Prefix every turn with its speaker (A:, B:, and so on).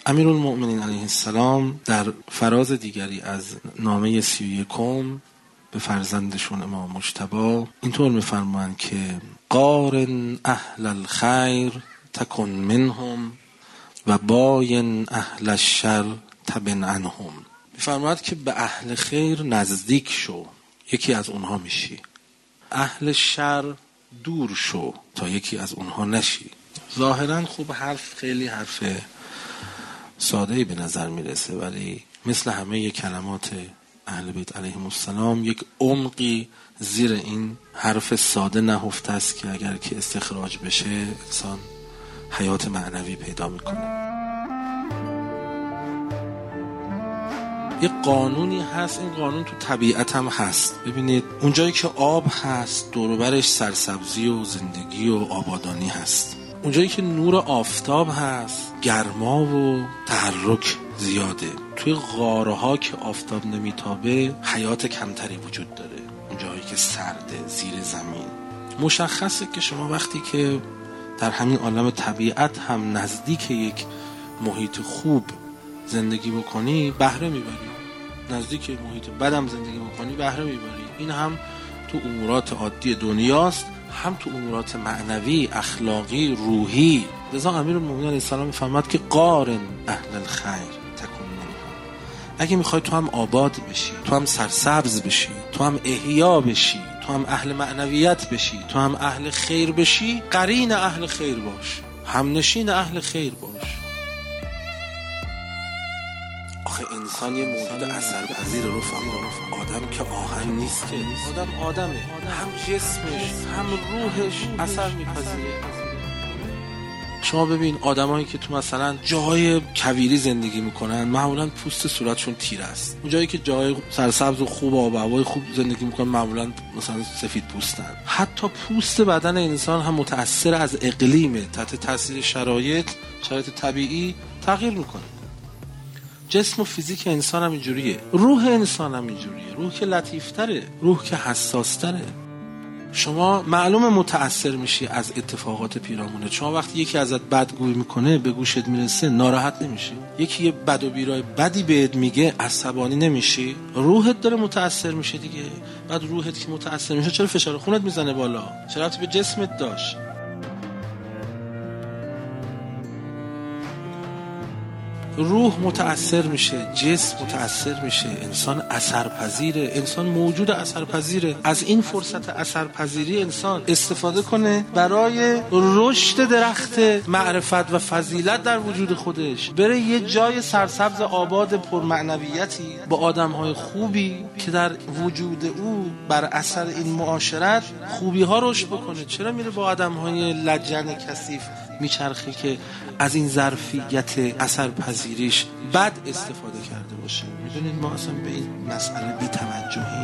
A: امیرالمؤمنین علیه السلام در فراز دیگری از نامه 31 به فرزندشون امام مجتبی اینطور می‌فرمایند که قارن اهل الخیر تکن منهم و باین اهل الشر تبن عنهم. می‌فرماید که به اهل خیر نزدیک شو، یکی از اونها میشی. اهل شر دور شو تا یکی از اونها نشی. ظاهراً خوب حرف خیلی حرف ساده‌ای به نظر میرسه، ولی مثل همه کلمات اهل بیت علیهم السلام یک عمقی زیر این حرف ساده نهفته است که اگر که استخراج بشه انسان حیات معنوی پیدا میکنه. یک قانونی هست، این قانون تو طبیعت هم هست. ببینید اونجایی که آب هست دور و برش سرسبزی و زندگی و آبادانی هست. اونجایی که نور آفتاب هست گرما و تحرک زیاده. توی غارها که آفتاب نمیتابه حیات کمتری وجود داره. اونجایی که سرده زیر زمین. مشخصه که شما وقتی که در همین عالم طبیعت هم نزدیک یک محیط خوب زندگی بکنی بهره میبری، نزدیک محیط بدم زندگی بکنی بهره میبری. این هم تو امورات عادی دنیاست، هم تو امورات معنوی، اخلاقی، روحی. لذا امیرالمؤمنین علیه السلام میفرماد که قارن اهل الخیر تکن منهم. اگه میخوای تو هم آباد بشی، تو هم سرسبز بشی، تو هم احیا بشی، تو هم اهل معنویت بشی، تو هم اهل خیر بشی، قرین اهل خیر باش، همنشین اهل خیر باش. آخه انسان یه موجود اثرپذیر رفقا. آدم که آهن نیست که، آدمه، هم جسمش هم روحش اثر میپذیره. شما ببین آدمایی که تو مثلا جای کویری زندگی میکنن معمولا پوست صورتشون تیره است. اون جایی که جای سرسبز و خوب و آب و هوای خوب زندگی میکنن معمولا مثلا سفید پوستن. حتی پوست بدن انسان هم متأثر از اقلیمه، تحت تاثیر شرایط طبیعی تغییر میکنه. جسم و فیزیک انسان هم اینجوریه، روح انسان هم اینجوریه. روح که لطیفتره، روح که حساستره. شما معلومه متأثر میشی از اتفاقات پیرامونت. شما وقتی یکی ازت بدگویی میکنه به گوشت میرسه ناراحت نمیشی؟ یکی یه بد و بیرای بدی بهت میگه عصبانی نمیشی؟ روحت داره متأثر میشه دیگه. بعد روحت که متأثر میشه چرا فشار خونت میزنه بالا؟ چرا ربطی به جسمت داشت؟ روح متأثر میشه، جسم متأثر میشه، انسان اثرپذیره، انسان موجود اثرپذیره. از این فرصت اثرپذیری انسان استفاده کنه برای رشد درخت معرفت و فضیلت در وجود خودش. بره یه جای سرسبز آباد پرمعنویتی با آدمهای خوبی که در وجود او بر اثر این معاشرت خوبی ها رشد بکنه. چرا میره با آدمهای لجن کثیف میچرخه که از این ظرفیت اثرپذیریش بد استفاده کرده باشه؟ میدونید ما اصلا به این مسئله بی توجهی.